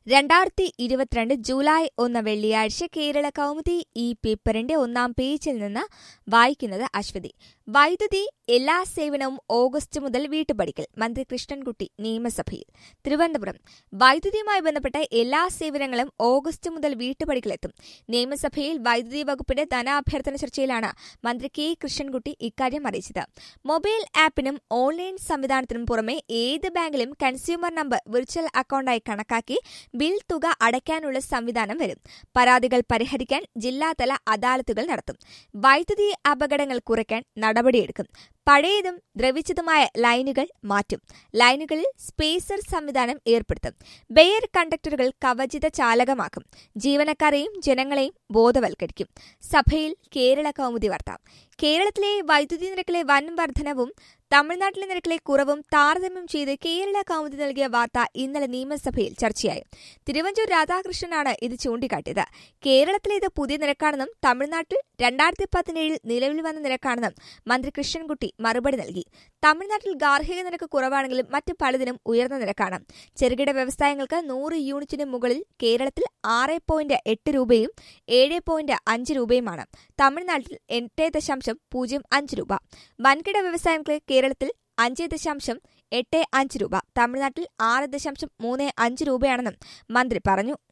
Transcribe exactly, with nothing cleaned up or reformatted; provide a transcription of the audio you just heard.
രണ്ടായിരത്തി ഇരുപത്തിരണ്ട് ജൂലൈ ഒന്ന് വെള്ളിയാഴ്ച കേരള കൗമുദി ഈ പേപ്പറിന്റെ ഒന്നാം പേജിൽ നിന്ന് വായിക്കുന്നത് അശ്വതി. വൈദ്യുതി എല്ലാ സേവനവും ഓഗസ്റ്റ് മുതൽ വീട്ടുപടിക്കൽ മന്ത്രി കൃഷ്ണൻകുട്ടി നിയമസഭയിൽ. തിരുവനന്തപുരം. വൈദ്യുതിയുമായി ബന്ധപ്പെട്ട എല്ലാ സേവനങ്ങളും ഓഗസ്റ്റ് മുതൽ വീട്ടുപടിക്കലെത്തും. നിയമസഭയിൽ വൈദ്യുതി വകുപ്പിന്റെ ധനാഭ്യർത്ഥന ചർച്ചയിലാണ് മന്ത്രി കെ കൃഷ്ണൻകുട്ടി ഇക്കാര്യം അറിയിച്ചത്. മൊബൈൽ ആപ്പിനും ഓൺലൈൻ സംവിധാനത്തിനും പുറമെ ഏത് ബാങ്കിലും കൺസ്യൂമർ നമ്പർ വിർച്വൽ അക്കൌണ്ടായി കണക്കാക്കി ബിൽ തുക അടയ്ക്കാനുള്ള സംവിധാനം വരും. പരാതികൾ പരിഹരിക്കാൻ ജില്ലാതല അദാലത്തുകൾ നടത്തും. വൈദ്യുതി അപകടങ്ങൾ കുറയ്ക്കാൻ നടപടിയെടുക്കും. പഴയതും ദ്രവിച്ചതുമായ ലൈനുകൾ മാറ്റും. ലൈനുകളിൽ സ്പേസർ സംവിധാനം ഏർപ്പെടുത്തും. ബെയർ കണ്ടക്ടറുകൾ കവചിത ചാലകമാക്കും. ജീവനക്കാരെയും ജനങ്ങളെയും ബോധവൽക്കരിക്കും. സഭയിൽ കേരള കൗമുദി വാർത്ത. കേരളത്തിലെ വൈദ്യുതി നിരക്കിലെ വൻ വർധനവും തമിഴ്നാട്ടിലെ നിരക്കിലെ കുറവും താരതമ്യം ചെയ്ത് കേരള കൗമുദി നൽകിയ വാർത്ത ഇന്നലെ നിയമസഭയിൽ ചർച്ചയായി. തിരുവഞ്ചൂർ രാധാകൃഷ്ണനാണ് ഇത് ചൂണ്ടിക്കാട്ടിയത്. കേരളത്തിലെ ഇത് പുതിയ നിരക്കാണെന്നും തമിഴ്നാട്ടിൽ രണ്ടായിരത്തി പതിനേഴിൽ നിലവിൽ വന്ന നിരക്കാണെന്നും മന്ത്രി കൃഷ്ണൻകുട്ടി മറുപടി നൽകി. തമിഴ്നാട്ടിൽ ഗാർഹിക നിരക്ക് കുറവാണെങ്കിലും മറ്റ് പലതിനും ഉയർന്ന നിരക്കാണ്. ചെറുകിട വ്യവസായങ്ങൾക്ക് നൂറ് യൂണിറ്റിന് മുകളിൽ കേരളത്തിൽ ആറ് പോയിന്റ് എട്ട് രൂപയും ഏഴ് പോയിന്റ് അഞ്ച് രൂപയുമാണ്. തമിഴ്നാട്ടിൽ എട്ട് ദശാംശം പൂജ്യം അഞ്ച് രൂപ. വൻകിട വ്യവസായങ്ങൾക്ക് കേരളത്തിൽ അഞ്ച് ദശാംശം എട്ട് അഞ്ച് രൂപ, തമിഴ്നാട്ടിൽ ആറ് ദശാംശം മൂന്ന് അഞ്ച് രൂപയാണെന്നും മന്ത്രി പറഞ്ഞു.